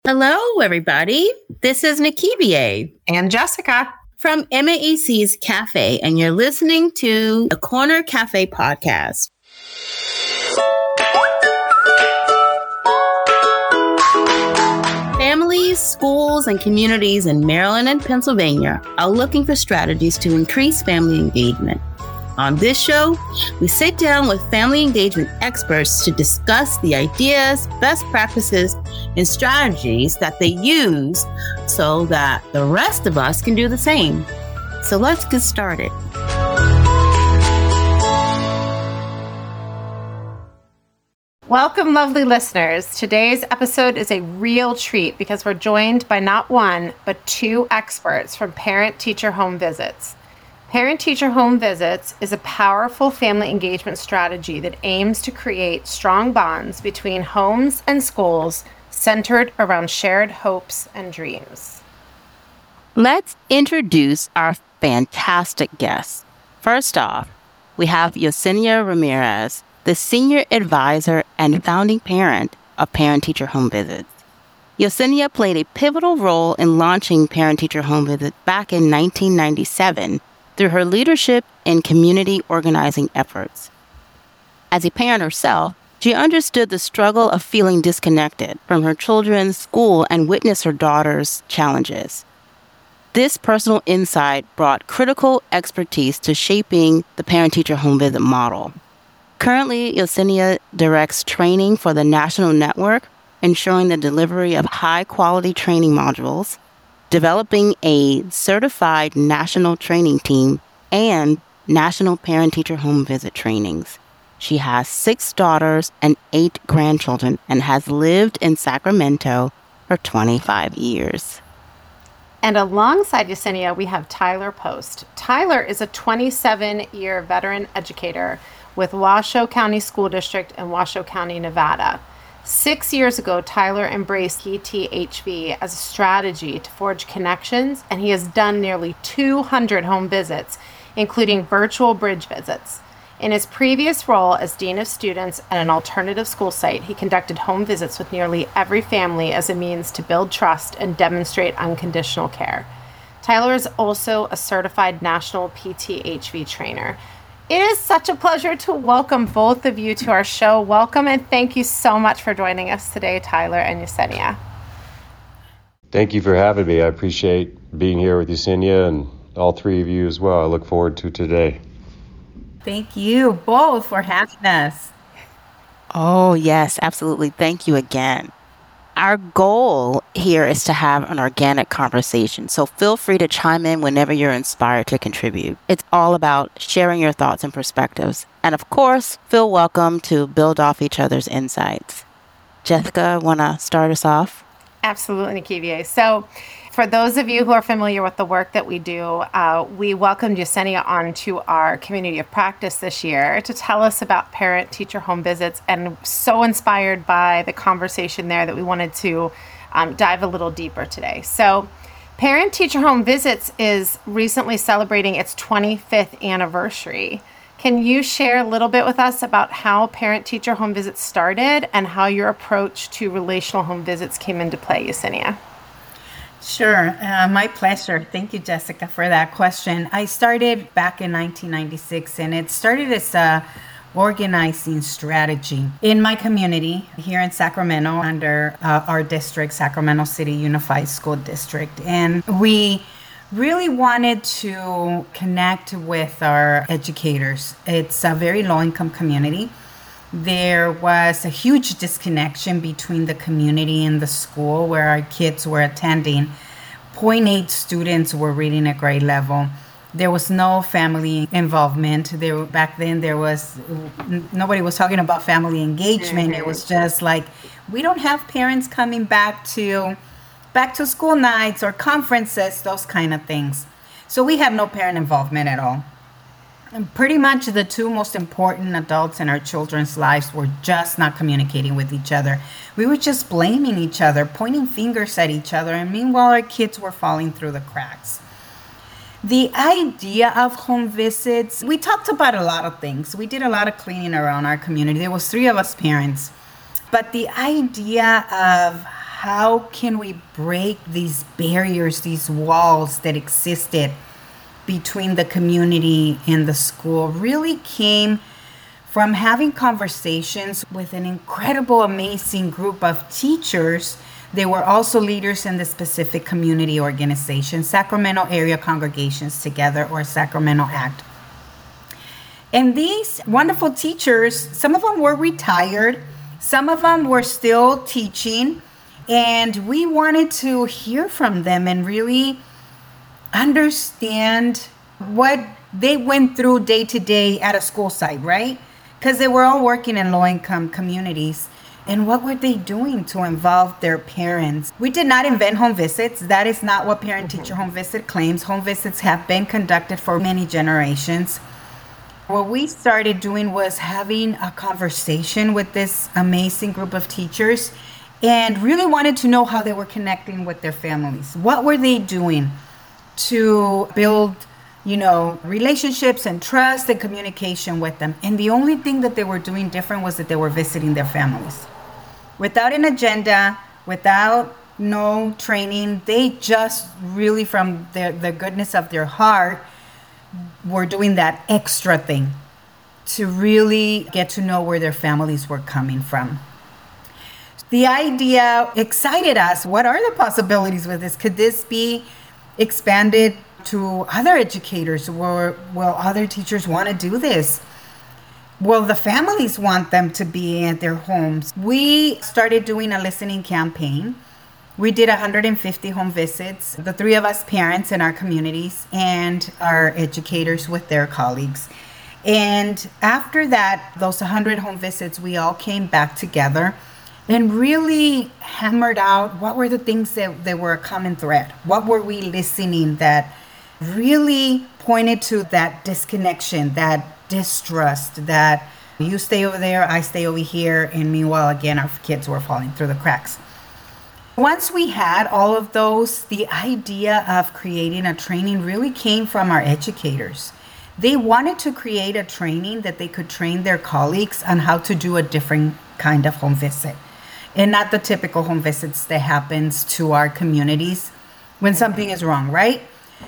Hello, everybody. This is Nikibie and Jessica from MAEC's Cafe, and you're listening to the Corner Cafe podcast. Families, schools, and communities in Maryland and Pennsylvania are looking for strategies to increase family engagement. On this show, we sit down with family engagement experts to discuss the ideas, best practices, and strategies that they use so that the rest of us can do the same. So let's get started. Welcome, lovely listeners. Today's episode is a real treat because we're joined by not one, but two experts from Parent-Teacher Home Visits. Parent-Teacher Home Visits is a powerful family engagement strategy that aims to create strong bonds between homes and schools centered around shared hopes and dreams. Let's introduce our fantastic guests. First off, we have Yesenia Ramirez, the Senior Advisor and Founding Parent of Parent-Teacher Home Visits. Yesenia played a pivotal role in launching Parent-Teacher Home Visits back in 1997 through her leadership in community organizing efforts. As a parent herself, she understood the struggle of feeling disconnected from her children's school and witnessed her daughter's challenges. This personal insight brought critical expertise to shaping the Parent-Teacher Home Visit model. Currently, Yesenia directs training for the national network, ensuring the delivery of high-quality training modules, developing a certified national training team, and national Parent-Teacher Home Visit trainings. She has 6 daughters and 8 grandchildren and has lived in Sacramento for 25 years. And alongside Yesenia, we have Tyler Post. Tyler is a 27-year veteran educator with Washoe County School District in Washoe County, Nevada. 6 years ago, Tyler embraced PTHV as a strategy to forge connections, and he has done nearly 200 home visits, including virtual bridge visits. In his previous role as Dean of Students at an alternative school site, he conducted home visits with nearly every family as a means to build trust and demonstrate unconditional care. Tyler is also a certified national PTHV trainer. It is such a pleasure to welcome both of you to our show. Welcome and thank you so much for joining us today, Tyler and Yesenia. Thank you for having me. I appreciate being here with Yesenia and all three of you as well. I look forward to today. Thank you both for having us. Oh, yes, absolutely. Thank you again. Our goal here is to have an organic conversation, so feel free to chime in whenever you're inspired to contribute. It's all about sharing your thoughts and perspectives. And of course, feel welcome to build off each other's insights. Jessica, want to start us off? Absolutely, Nikibie. So for those of you who are familiar with the work that we do, we welcomed Yesenia onto our community of practice this year to tell us about Parent-Teacher Home Visits, and so inspired by the conversation there that we wanted to dive a little deeper today. So Parent-Teacher Home Visits is recently celebrating its 25th anniversary. Can you share a little bit with us about how Parent-Teacher Home Visits started and how your approach to relational home visits came into play, Yesenia? Sure. My pleasure. Thank you, Jessica, for that question. I started back in 1996, and it started as a organizing strategy in my community here in Sacramento under our district, Sacramento City Unified School District. And we really wanted to connect with our educators. It's a very low-income community. There was a huge disconnection between the community and the school where our kids were attending. 0.8 students were reading at grade level. There was no family involvement. Back then, nobody was talking about family engagement. It was just like, we don't have parents coming back to school nights or conferences, those kind of things. So we have no parent involvement at all. And pretty much the two most important adults in our children's lives were just not communicating with each other. We were just blaming each other, pointing fingers at each other, and meanwhile our kids were falling through the cracks. The idea of home visits, we talked about a lot of things. We did a lot of cleaning around our community. There was 3 of us parents. But the idea of how can we break these barriers, these walls that existed between the community and the school, really came from having conversations with an incredible, amazing group of teachers. They were also leaders in the specific community organization, Sacramento Area Congregations Together, or Sacramento ACT. And these wonderful teachers, some of them were retired, some of them were still teaching, and we wanted to hear from them and really understand what they went through day to day at a school site, right? Because they were all working in low-income communities. And what were they doing to involve their parents? We did not invent home visits. That is not what Parent-Teacher Home Visit claims. Home visits have been conducted for many generations. What we started doing was having a conversation with this amazing group of teachers and really wanted to know how they were connecting with their families. What were they doing to build, relationships and trust and communication with them? And the only thing that they were doing different was that they were visiting their families. Without an agenda, without no training, they just really, from the goodness of their heart, were doing that extra thing to really get to know where their families were coming from. The idea excited us. What are the possibilities with this? Could this be expanded to other educators? Will other teachers want to do this? Will the families want them to be at their homes? We started doing a listening campaign. We did 150 home visits, the three of us parents in our communities and our educators with their colleagues. And after that, those 100 home visits, we all came back together and really hammered out what were the things that were a common thread. What were we listening that really pointed to that disconnection, that distrust, that you stay over there, I stay over here, and meanwhile, again, our kids were falling through the cracks. Once we had all of those, the idea of creating a training really came from our educators. They wanted to create a training that they could train their colleagues on how to do a different kind of home visit, and not the typical home visits that happens to our communities when something is wrong, right?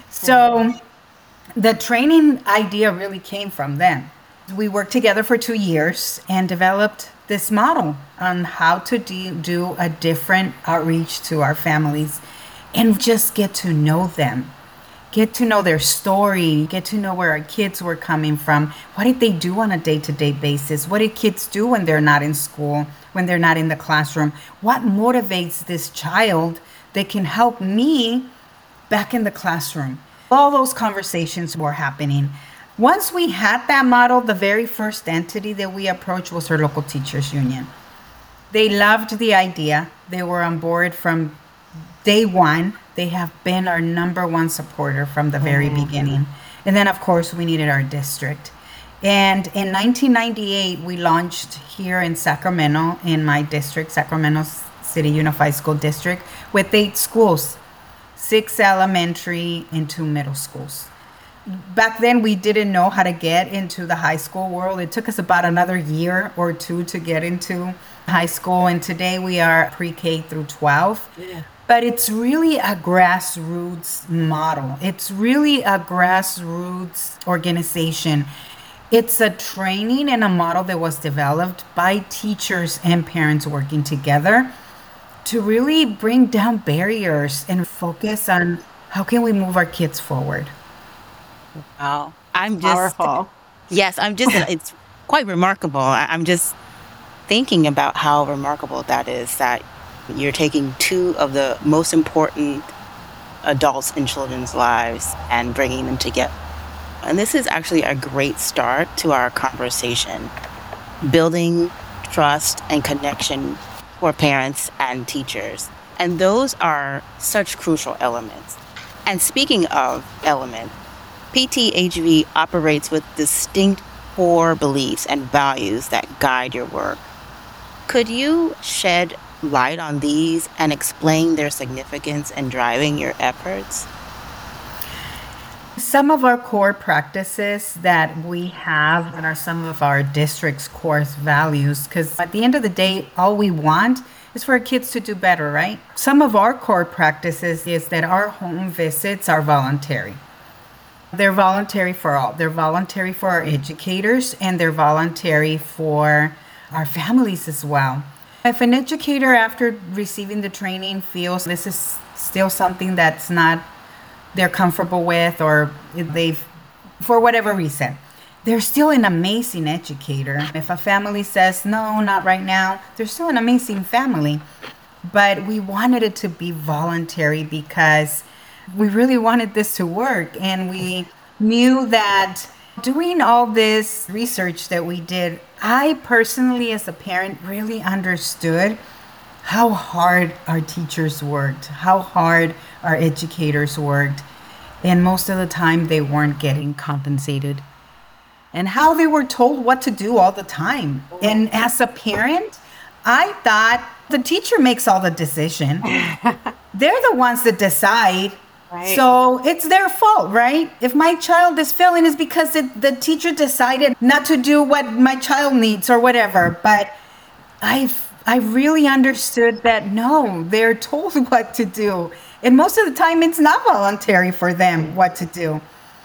So the training idea really came from them. We worked together for 2 years and developed this model on how to do a different outreach to our families and just get to know them, get to know their story, get to know where our kids were coming from. What did they do on a day-to-day basis? What did kids do when they're not in school, when they're not in the classroom? What motivates this child that can help me back in the classroom? All those conversations were happening. Once we had that model, the very first entity that we approached was our local teachers union. They loved the idea. They were on board from day one. They have been our number one supporter from the very beginning. And then, of course, we needed our district. And in 1998, we launched here in Sacramento, in my district, Sacramento City Unified School District, with 8 schools, 6 elementary and 2 middle schools. Back then, we didn't know how to get into the high school world. It took us about another year or 2 to get into high school. And today we are pre-K through 12. Yeah. But it's really a grassroots model. It's really a grassroots organization. It's a training and a model that was developed by teachers and parents working together to really bring down barriers and focus on how can we move our kids forward. Wow. I'm just Powerful. Yes, it's quite remarkable. I'm just thinking about how remarkable that is, that you're taking 2 of the most important adults in children's lives and bringing them together. And this is actually a great start to our conversation, building trust and connection for parents and teachers. And those are such crucial elements. And speaking of elements, PTHV operates with distinct core beliefs and values that guide your work. Could you shed light on these and explain their significance in driving your efforts? Some of our core practices that we have and are some of our district's core values, because at the end of the day, all we want is for our kids to do better, right? Some of our core practices is that our home visits are voluntary. They're voluntary for all. They're voluntary for our educators, and they're voluntary for our families as well. If an educator, after receiving the training, feels this is still something that's not they're comfortable with, or they've, for whatever reason, they're still an amazing educator. If a family says, no, not right now, they're still an amazing family. But we wanted it to be voluntary because we really wanted this to work. And we knew that doing all this research that we did, I personally, as a parent, really understood how hard our teachers worked, how hard our educators worked. And most of the time, they weren't getting compensated. And how they were told what to do all the time. And as a parent, I thought the teacher makes all the decision. They're the ones that decide. Right. So it's their fault, right? If my child is failing, it's because the teacher decided not to do what my child needs or whatever. But I really understood that, no, they're told what to do. And most of the time, it's not voluntary for them what to do.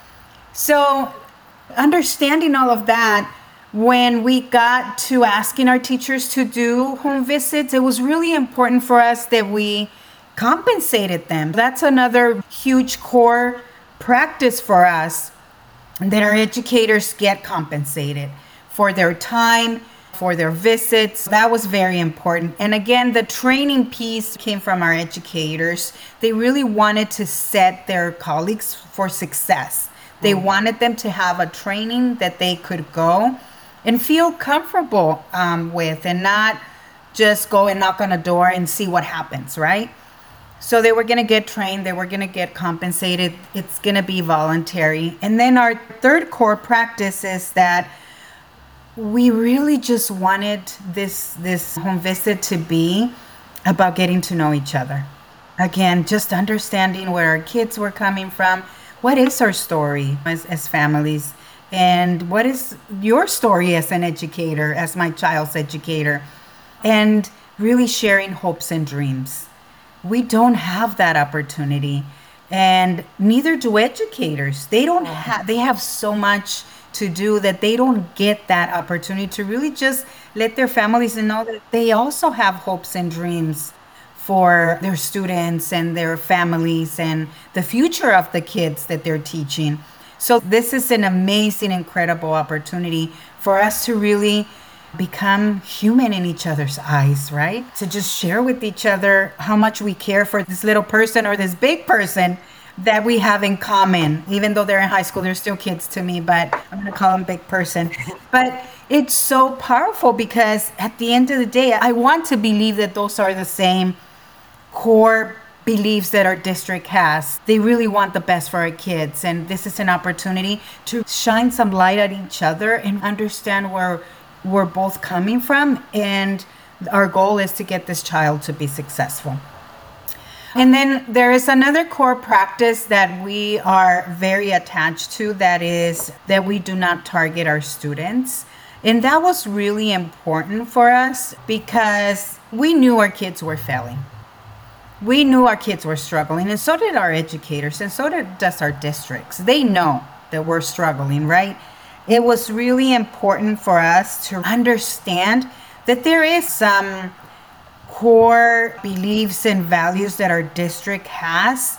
So understanding all of that, when we got to asking our teachers to do home visits, it was really important for us that we compensated them. That's another huge core practice for us, that our educators get compensated for their time, for their visits. That was very important. And again, the training piece came from our educators. They really wanted to set their colleagues for success. They wanted them to have a training that they could go and feel comfortable with, and not just go and knock on a door and see what happens, right? So they were going to get trained. They were going to get compensated. It's going to be voluntary. And then our third core practice is that we really just wanted this home visit to be about getting to know each other. Again, just understanding where our kids were coming from. What is our story as families? And what is your story as an educator, as my child's educator? And really sharing hopes and dreams. We don't have that opportunity, and neither do educators. They have so much to do that they don't get that opportunity to really just let their families know that they also have hopes and dreams for their students and their families and the future of the kids that they're teaching. So this is an amazing, incredible opportunity for us to really become human in each other's eyes, right? To just share with each other how much we care for this little person or this big person that we have in common. Even though they're in high school, they're still kids to me, but I'm going to call them big person. But it's so powerful because at the end of the day, I want to believe that those are the same core beliefs that our district has. They really want the best for our kids. And this is an opportunity to shine some light at each other and understand where we're both coming from. And our goal is to get this child to be successful. And then there is another core practice that we are very attached to, that is that we do not target our students. And that was really important for us because we knew our kids were failing. We knew our kids were struggling, and so did our educators, and so does our districts. They know that we're struggling, right? It was really important for us to understand that there is some core beliefs and values that our district has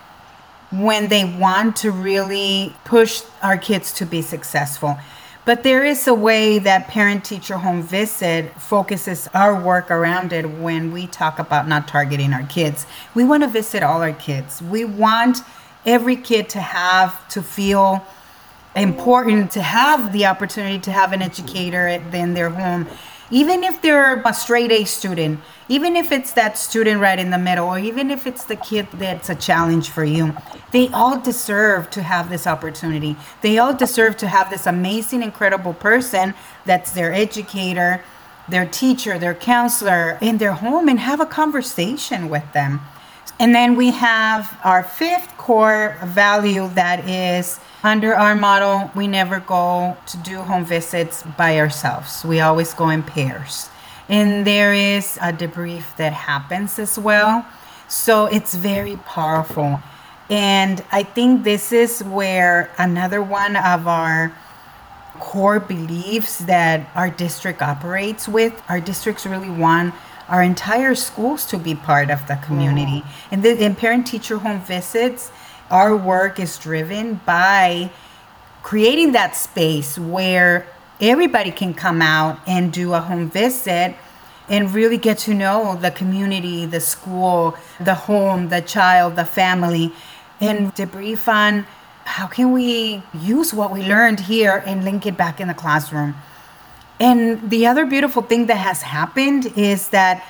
when they want to really push our kids to be successful. But there is a way that parent-teacher home visit focuses our work around it when we talk about not targeting our kids. We want to visit all our kids. We want every kid to feel important, to have the opportunity to have an educator in their home. Even if they're a straight A student, even if it's that student right in the middle, or even if it's the kid that's a challenge for you, they all deserve to have this opportunity. They all deserve to have this amazing, incredible person that's their educator, their teacher, their counselor in their home, and have a conversation with them. And then we have our fifth core value that is, under our model, we never go to do home visits by ourselves. We always go in pairs. And there is a debrief that happens as well. So it's very powerful. And I think this is where another one of our core beliefs that our district operates with. Our districts really want our entire schools to be part of the community. And in parent-teacher home visits, our work is driven by creating that space where everybody can come out and do a home visit and really get to know the community, the school, the home, the child, the family, and debrief on how can we use what we learned here and link it back in the classroom. And the other beautiful thing that has happened is that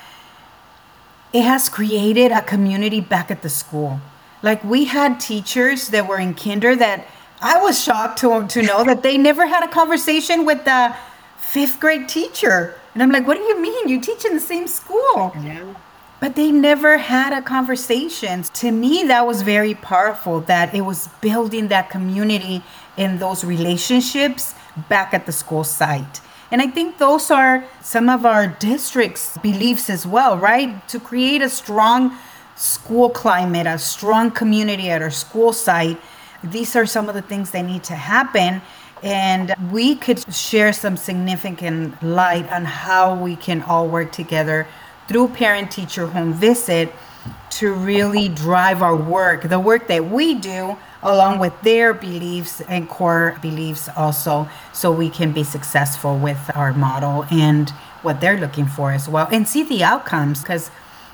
it has created a community back at the school. Like, we had teachers that were in kinder that I was shocked to know that they never had a conversation with the 5th grade teacher. And I'm like, what do you mean? You teach in the same school. Yeah. But they never had a conversation. To me, that was very powerful, that it was building that community and those relationships back at the school site. And I think those are some of our district's beliefs as well, right? To create a strong school climate, a strong community at our school site, these are some of the things that need to happen. And we could share some significant light on how we can all work together through parent-teacher home visit to really drive our work, the work that we do, along with their beliefs and core beliefs also, so we can be successful with our model and what they're looking for as well, and see the outcomes, because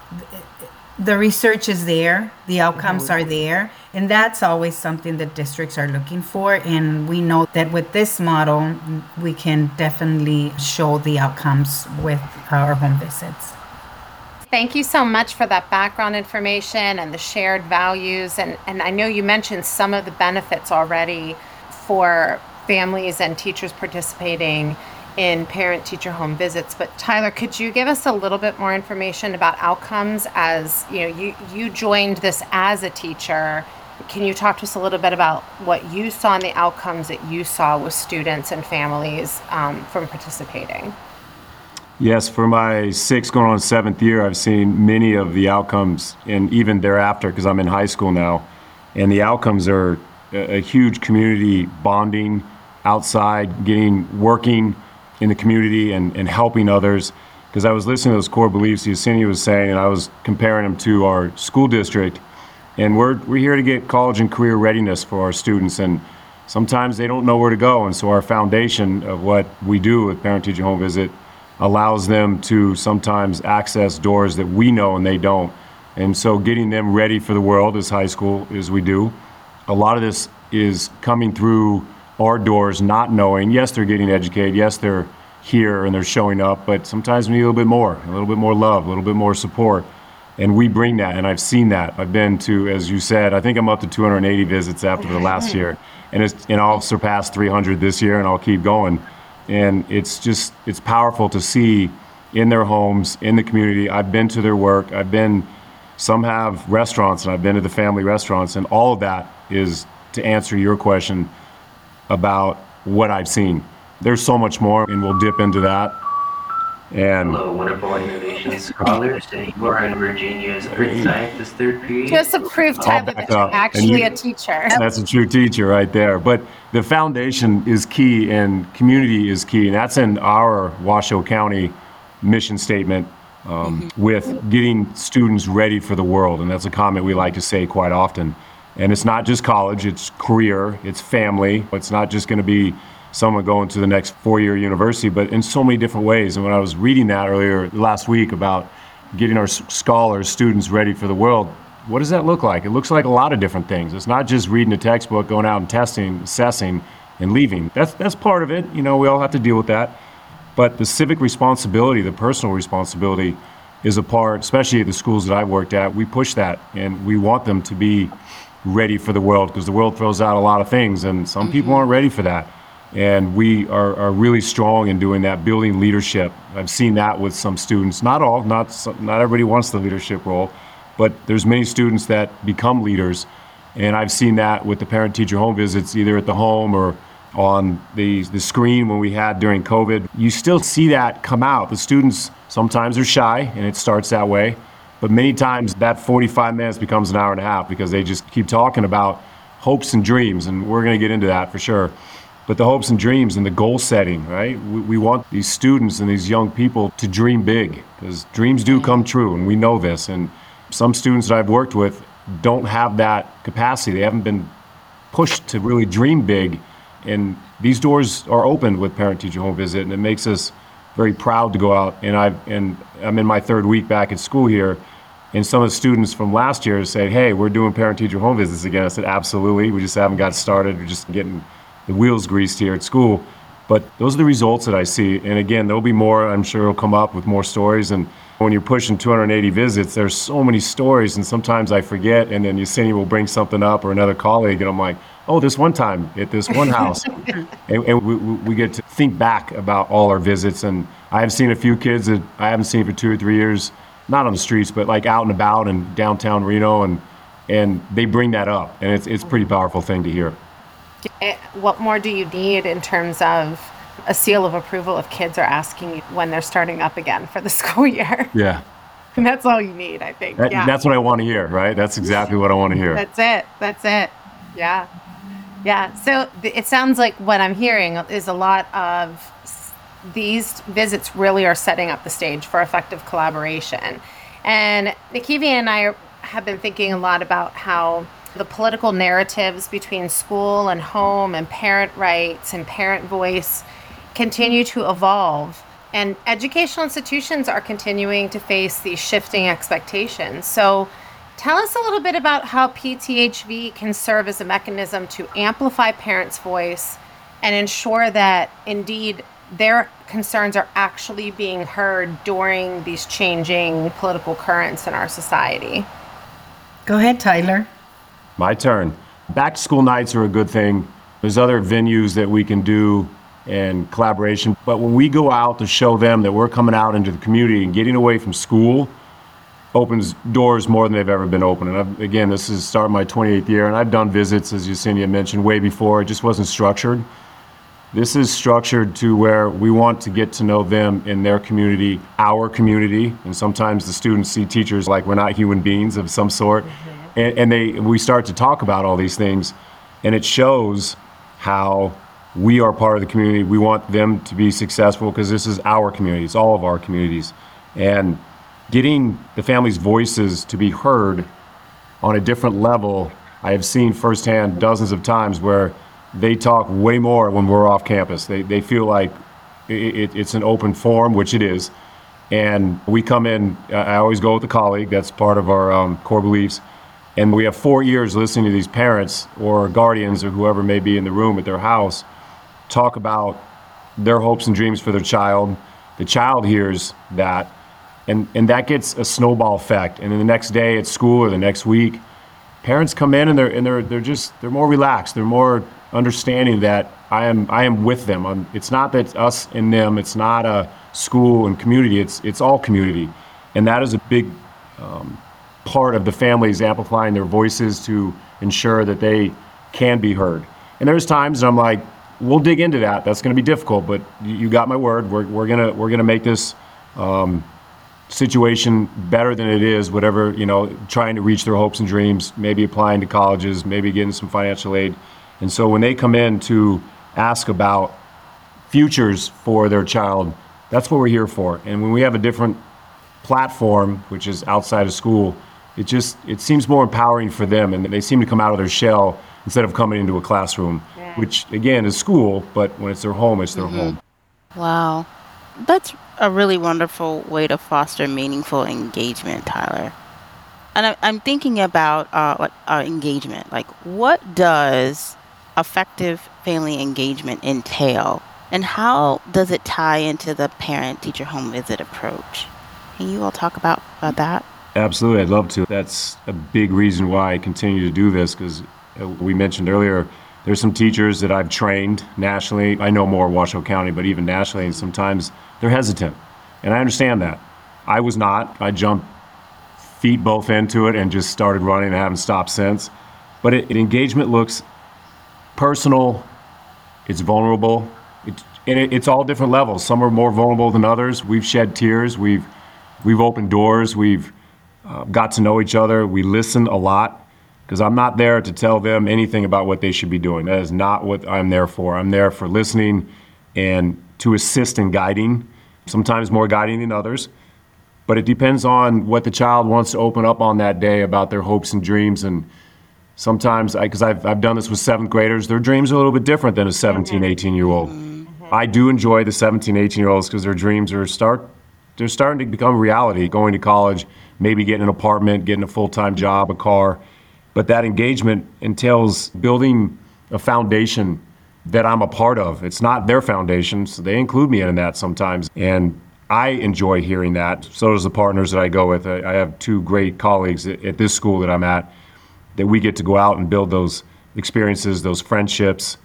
the research is there, the outcomes are there, and that's always something that districts are looking for. And we know that with this model, we can definitely show the outcomes with our home visits. Thank you so much for that background information and the shared values. And I know you mentioned some of the benefits already for families and teachers participating in parent-teacher home visits. But Tyler, could you give us a little bit more information about outcomes? As you joined this as a teacher. Can you talk to us a little bit about what you saw and the outcomes that you saw with students and families from participating? Yes, for my 6th going on 7th year, I've seen many of the outcomes, and even thereafter, because I'm in high school now, and the outcomes are a huge community bonding outside, working in the community and helping others. Because I was listening to those core beliefs Yesenia was saying, and I was comparing them to our school district, and we're here to get college and career readiness for our students, and sometimes they don't know where to go, and so our foundation of what we do with Parent-Teacher Home Visit allows them to sometimes access doors that we know and they don't. And so getting them ready for the world as high school as we do, a lot of this is coming through our doors, not knowing, yes, they're getting educated, yes, they're here and they're showing up, but sometimes we need a little bit more love, a little bit more support. And we bring that, and I've seen that. I've been to, as you said, I think I'm up to 280 visits after the last year, and I'll surpass 300 this year, and I'll keep going. And it's powerful to see in their homes, in the community. I've been to their work. Some have restaurants, and I've been to the family restaurants, and all of that is to answer your question about what I've seen. There's so much more, and we'll dip into that. And hello, wonderful innovation scholars. You are in Virginia's Earth Science third period. Just to prove, Tyler, that you're actually a teacher. That's a true teacher right there. But the foundation is key, and community is key, and that's in our Washoe County mission statement with getting students ready for the world. And that's a comment we like to say quite often. And it's not just college, it's career, it's family. It's not just going to be someone going to the next 4-year university, but in so many different ways. And when I was reading that earlier last week about getting our scholars, students ready for the world, what does that look like? It looks like a lot of different things. It's not just reading a textbook, going out and testing, assessing, and leaving. That's part of it. We all have to deal with that. But the civic responsibility, the personal responsibility is a part, especially at the schools that I've worked at. We push that, and we want them to be ready for the world, because the world throws out a lot of things, and some people aren't ready for that. And we are really strong in doing that, building leadership. I've seen that with some students. Not all, not everybody wants the leadership role, but there's many students that become leaders. And I've seen that with the parent-teacher home visits, either at the home or on the screen when we had during COVID. You still see that come out. The students sometimes are shy, and it starts that way. But many times that 45 minutes becomes an hour and a half because they just keep talking about hopes and dreams, and we're going to get into that for sure. But the hopes and dreams and the goal setting, right? We want these students and these young people to dream big, because dreams do come true, and we know this. And some students that I've worked with don't have that capacity. They haven't been pushed to really dream big. And these doors are opened with parent-teacher home visit, and it makes us very proud to go out. And I'm in my third week back at school here, and some of the students from last year say, "Hey, we're doing parent-teacher home visits again." I said, "Absolutely. We just haven't got started. We're just getting the wheels greased here at school." But those are the results that I see. And again, there'll be more. I'm sure it'll come up with more stories. And when you're pushing 280 visits, there's so many stories, and sometimes I forget, and then Yesenia will bring something up, or another colleague, and I'm like, "Oh, this one time at this one house." and we get to think back about all our visits. And I have seen a few kids that I haven't seen for 2 or 3 years, not on the streets, but like out and about in downtown Reno, and they bring that up, and it's a pretty powerful thing to hear. What more do you need in terms of a seal of approval if kids are asking you when they're starting up again for the school year? Yeah. And that's all you need, I think. Yeah. That's what I want to hear, right? That's exactly what I want to hear. That's it. Yeah. Yeah. So it sounds like what I'm hearing is a lot of these visits really are setting up the stage for effective collaboration. And Nikivia and I have been thinking a lot about how the political narratives between school and home and parent rights and parent voice continue to evolve. And educational institutions are continuing to face these shifting expectations. So tell us a little bit about how PTHV can serve as a mechanism to amplify parents' voice and ensure that indeed their concerns are actually being heard during these changing political currents in our society. Go ahead, Tyler. My turn. Back to school nights are a good thing. There's other venues that we can do and collaboration. But when we go out to show them that we're coming out into the community and getting away from school opens doors more than they've ever been open. And again, this is starting my 28th year, and I've done visits, as Yesenia mentioned, way before. It just wasn't structured. This is structured to where we want to get to know them in their community, our community, and sometimes the students see teachers like we're not human beings of some sort. And we start to talk about all these things, and it shows how we are part of the community. We want them to be successful because this is our community. It's all of our communities. And getting the families' voices to be heard on a different level, I have seen firsthand dozens of times where they talk way more when we're off campus. They feel like it's an open forum, which it is. And we come in, I always go with a colleague. That's part of our core beliefs. And we have 4 years listening to these parents or guardians or whoever may be in the room at their house talk about their hopes and dreams for their child. The child hears that, and that gets a snowball effect. And then the next day at school or the next week, parents come in and they're more relaxed. They're more understanding that I am with them. It's not that it's us and them. It's not a school and community. It's all community, and that is a big part of the families amplifying their voices to ensure that they can be heard. And there's times I'm like, we'll dig into that. That's going to be difficult, but you got my word. We're gonna make this situation better than it is. Whatever, trying to reach their hopes and dreams, maybe applying to colleges, maybe getting some financial aid. And so when they come in to ask about futures for their child, that's what we're here for. And when we have a different platform, which is outside of school, it seems more empowering for them, and they seem to come out of their shell instead of coming into a classroom, which again is school, but when it's their home, it's their home. Wow. That's a really wonderful way to foster meaningful engagement, Tyler. And I'm thinking about engagement. Like, what does effective family engagement entail, and how does it tie into the parent-teacher home visit approach? Can you all talk about that? Absolutely, I'd love to. That's a big reason why I continue to do this, because we mentioned earlier, there's some teachers that I've trained nationally. I know more Washoe County, but even nationally, and sometimes they're hesitant. And I understand that. I was not. I jumped feet both into it and just started running and haven't stopped since. But engagement looks personal, It's vulnerable. It's all different levels. Some are more vulnerable than others. We've shed tears. We've opened doors. We've got to know each other. We listen a lot because I'm not there to tell them anything about what they should be doing. That is not what I'm there for. I'm there for listening and to assist in guiding, sometimes more guiding than others. But it depends on what the child wants to open up on that day about their hopes and dreams. And sometimes, because I've done this with seventh graders, their dreams are a little bit different than a 17, 18-year-old. I do enjoy the 17, 18-year-olds because their dreams are they're starting to become reality, going to college, maybe getting an apartment, getting a full-time job, a car. But that engagement entails building a foundation that I'm a part of. It's not their foundation, so they include me in that sometimes. And I enjoy hearing that. So does the partners that I go with. I have two great colleagues at this school that I'm at that we get to go out and build those experiences, those friendships,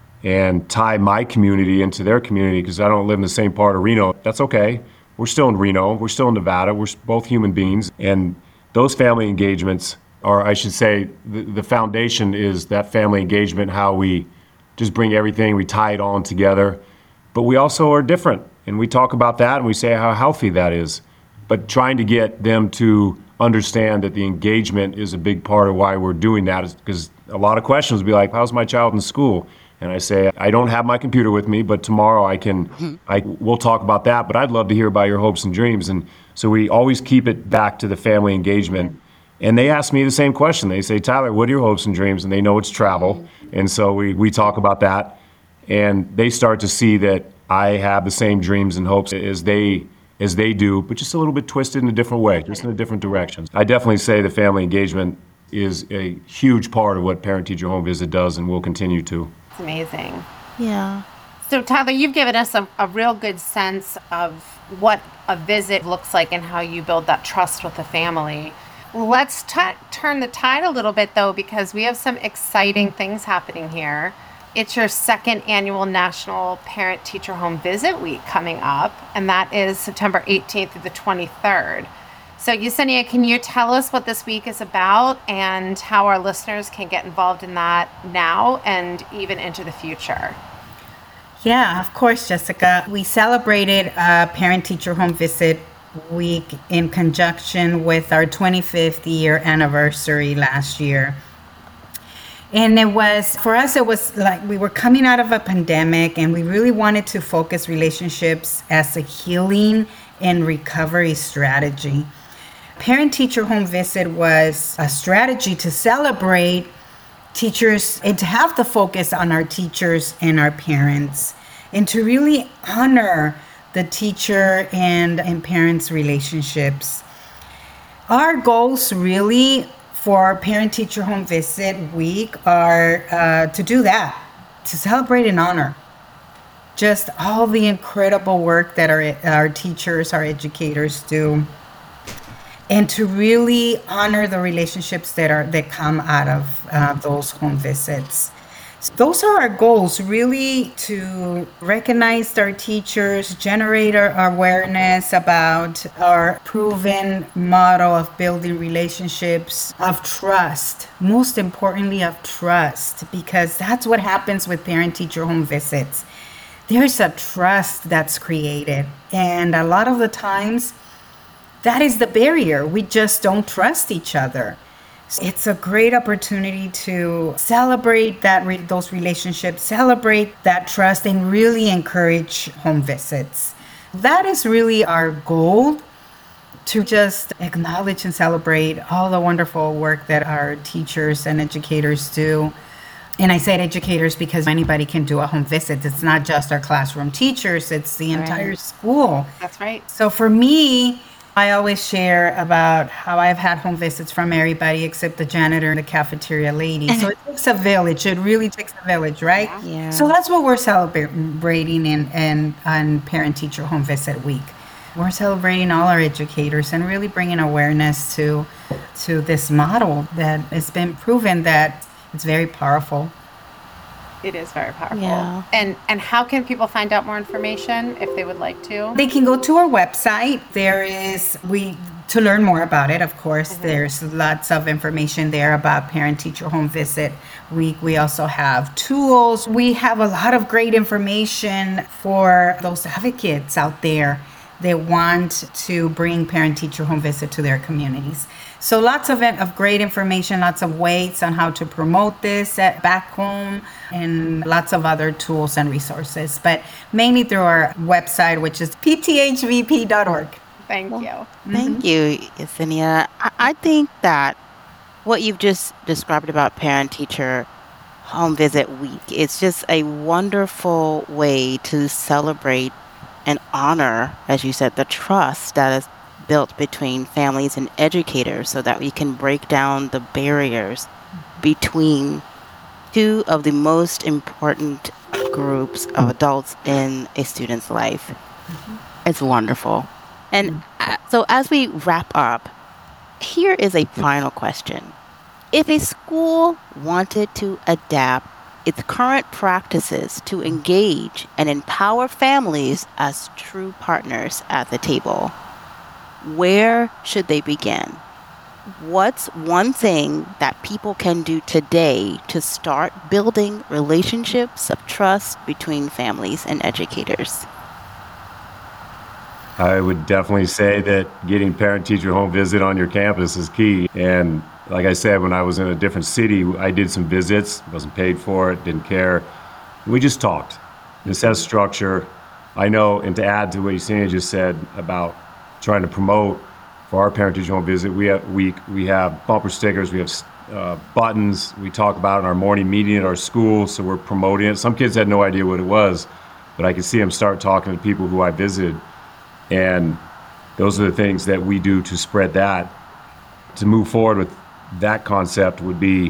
and tie my community into their community because I don't live in the same part of Reno. That's okay. We're still in Reno. We're still in Nevada. We're both human beings. And those family engagements, or I should say, the foundation is that family engagement, how we just bring everything, we tie it all together. But we also are different. And we talk about that and we say how healthy that is. But trying to get them to understand that the engagement is a big part of why we're doing that is because a lot of questions will be like, how's my child in school? And I say, I don't have my computer with me, but tomorrow we'll talk about that, but I'd love to hear about your hopes and dreams. And so we always keep it back to the family engagement. And they ask me the same question. They say, Tyler, what are your hopes and dreams? And they know it's travel. And so we talk about that. And they start to see that I have the same dreams and hopes as they do, but just a little bit twisted in a different way, just in a different direction. I definitely say the family engagement is a huge part of what Parent-Teacher Home Visit does and will continue to. It's amazing. Yeah. So Tyler, you've given us a real good sense of what a visit looks like and how you build that trust with the family. Let's turn the tide a little bit though, because we have some exciting things happening here. It's your second annual National Parent-Teacher Home Visit Week coming up, and that is September 18th through the 23rd. So Yesenia, can you tell us what this week is about and how our listeners can get involved in that now and even into the future? Yeah, of course, Jessica. We celebrated Parent-Teacher Home Visit Week in conjunction with our 25th year anniversary last year. And for us, it was like we were coming out of a pandemic and we really wanted to focus relationships as a healing and recovery strategy. Parent-Teacher Home Visit was a strategy to celebrate teachers and to have the focus on our teachers and our parents and to really honor the teacher and parents' relationships. Our goals really for Parent-Teacher Home Visit Week are to do that, to celebrate and honor just all the incredible work that our teachers, our educators do, and to really honor the relationships that come out of those home visits. So those are our goals, really, to recognize our teachers, generate our awareness about our proven model of building relationships of trust, most importantly of trust, because that's what happens with Parent-Teacher Home Visits. There's a trust that's created, and a lot of the times, that is the barrier. We just don't trust each other. It's a great opportunity to celebrate those relationships, celebrate that trust, and really encourage home visits. That is really our goal, to just acknowledge and celebrate all the wonderful work that our teachers and educators do. And I said educators because anybody can do a home visit. It's not just our classroom teachers, it's the entire school. That's right. So for me, I always share about how I've had home visits from everybody except the janitor and the cafeteria lady. So it takes a village. It really takes a village, right? Yeah. So that's what we're celebrating in Parent-Teacher Home Visit Week. We're celebrating all our educators and really bringing awareness to this model that has been proven that it's very powerful. It is very powerful. Yeah. And how can people find out more information if they would like to? They can go to our website. to learn more about it, of course, there's lots of information there about parent-teacher home visit week. We also have tools. We have a lot of great information for those advocates out there that want to bring parent-teacher home visit to their communities. So lots of great information, lots of ways on how to promote this back home, and lots of other tools and resources, but mainly through our website, which is pthvp.org. Thank you. Thank you, Yesenia. I think that what you've just described about parent-teacher home visit week, it's just a wonderful way to celebrate and honor, as you said, the trust that is built between families and educators so that we can break down the barriers between two of the most important groups of adults in a student's life. It's wonderful. And so as we wrap up, here is a final question. If a school wanted to adapt its current practices to engage and empower families as true partners at the table, where should they begin? What's one thing that people can do today to start building relationships of trust between families and educators? I would definitely say that getting parent-teacher home visit on your campus is key. And like I said, when I was in a different city, I did some visits, wasn't paid for it, didn't care. We just talked. This has structure. I know, and to add to what Yesenia just said about trying to promote for our parent-teacher home visit, we have bumper stickers, we have buttons. We talk about it in our morning meeting at our school, so we're promoting it. Some kids had no idea what it was, but I could see them start talking to people who I visited. And those are the things that we do to spread that. To move forward with that concept would be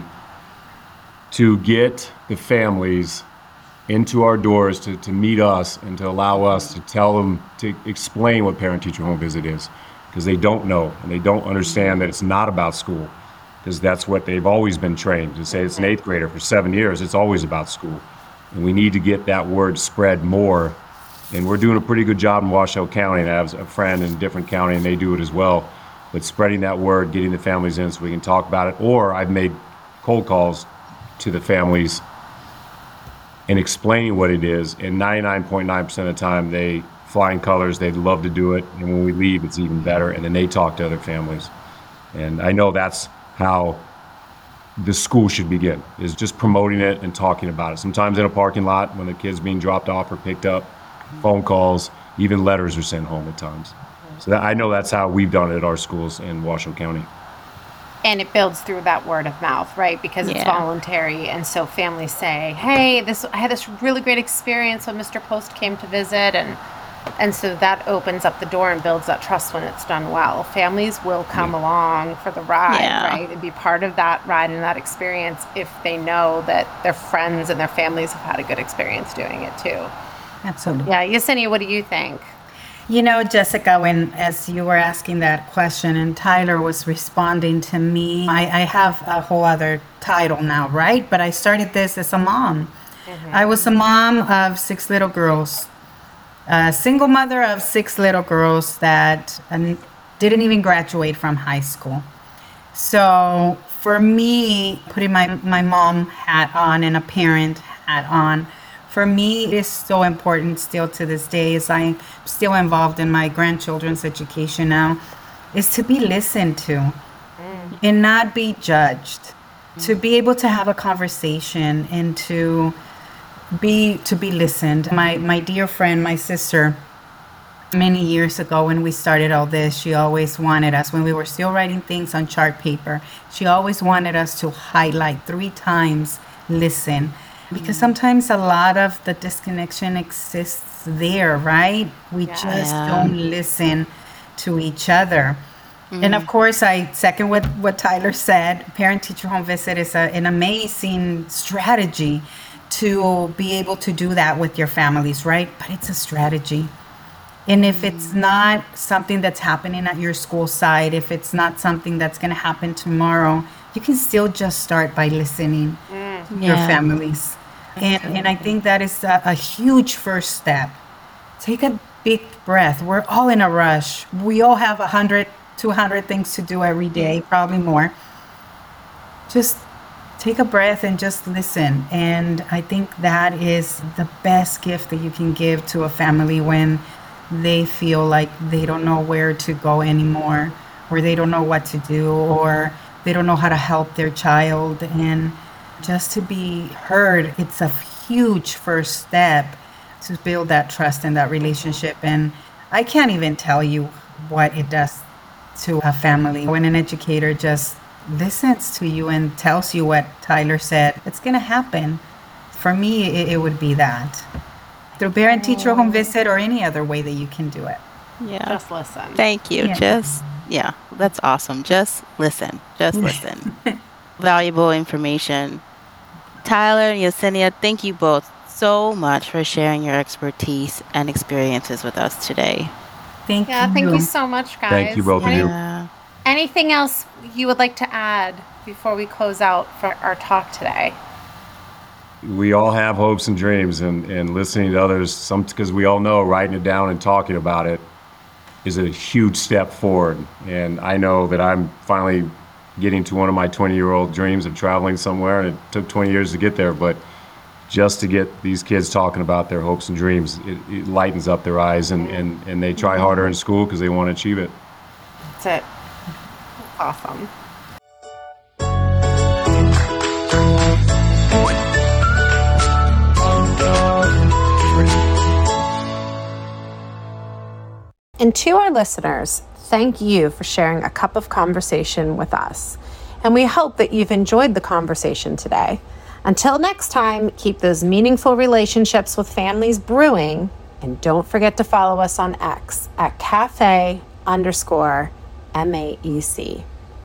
to get the families into our doors to meet us and to allow us to tell them, to explain what parent-teacher home visit is, because they don't know and they don't understand that it's not about school, because that's what they've always been trained to say. It's an 8th grader for 7 years, it's always about school. And we need to get that word spread more. And we're doing a pretty good job in Washoe County, and I have a friend in a different county and they do it as well. But spreading that word, getting the families in so we can talk about it. Or I've made cold calls to the families and explaining what it is. And 99.9% of the time, they fly in colors. They love to do it. And when we leave, it's even better. And then they talk to other families. And I know that's how the school should begin, is just promoting it and talking about it. Sometimes in a parking lot when the kid's being dropped off or picked up, phone calls, even letters are sent home at times. So I know that's how we've done it at our schools in Washoe County. And it builds through that word of mouth, right? Because it's voluntary. And so families say, hey, I had this really great experience when Mr. Post came to visit. And so that opens up the door and builds that trust when it's done well. Families will come along for the ride, right? And be part of that ride and that experience if they know that their friends and their families have had a good experience doing it too. Absolutely. Yeah. Yesenia, what do you think? You know, Jessica, as you were asking that question and Tyler was responding to me, I have a whole other title now, right? But I started this as a mom. I was a mom of 6 little girls, a single mother of 6 little girls that didn't even graduate from high school. So for me, putting my mom hat on and a parent hat on, for me, it is so important still to this day, as I'm still involved in my grandchildren's education now, is to be listened to and not be judged, to be able to have a conversation and to be listened. My dear friend, my sister, many years ago when we started all this, she always wanted us, when we were still writing things on chart paper, she always wanted us to highlight 3 times, listen. Because sometimes a lot of the disconnection exists there, right? We just don't listen to each other. And of course, I second what Tyler said. Parent-teacher home visit is an amazing strategy to be able to do that with your families, right? But it's a strategy. And if it's not something that's happening at your school site, if it's not something that's going to happen tomorrow, you can still just start by listening to your families. And I think that is a huge first step. Take a big breath. We're all in a rush. We all have 100 200 things to do every day, probably more. Just take a breath and just listen. And I think that is the best gift that you can give to a family when they feel like they don't know where to go anymore, or they don't know what to do, or they don't know how to help their child. And just to be heard, it's a huge first step to build that trust and that relationship. And I can't even tell you what it does to a family when an educator just listens to you and tells you what Tyler said. It's going to happen. For me, it would be that. Through parent-teacher home visit or any other way that you can do it. Yeah. Just listen. Thank you. Yeah. That's awesome. Just listen. Just listen. Valuable information. Tyler and Yesenia, thank you both so much for sharing your expertise and experiences with us today. Thank you. Thank you so much, guys. Thank you, both of you. Yeah. Anything else you would like to add before we close out for our talk today? We all have hopes and dreams, and listening to others, because we all know writing it down and talking about it is a huge step forward. And I know that I'm finally getting to one of my 20-year-old dreams of traveling somewhere, and it took 20 years to get there, but just to get these kids talking about their hopes and dreams, it lightens up their eyes, and they try harder in school because they want to achieve it. That's it. Awesome. And to our listeners, thank you for sharing a cup of conversation with us. And we hope that you've enjoyed the conversation today. Until next time, keep those meaningful relationships with families brewing. And don't forget to follow us on X at cafe_MAEC.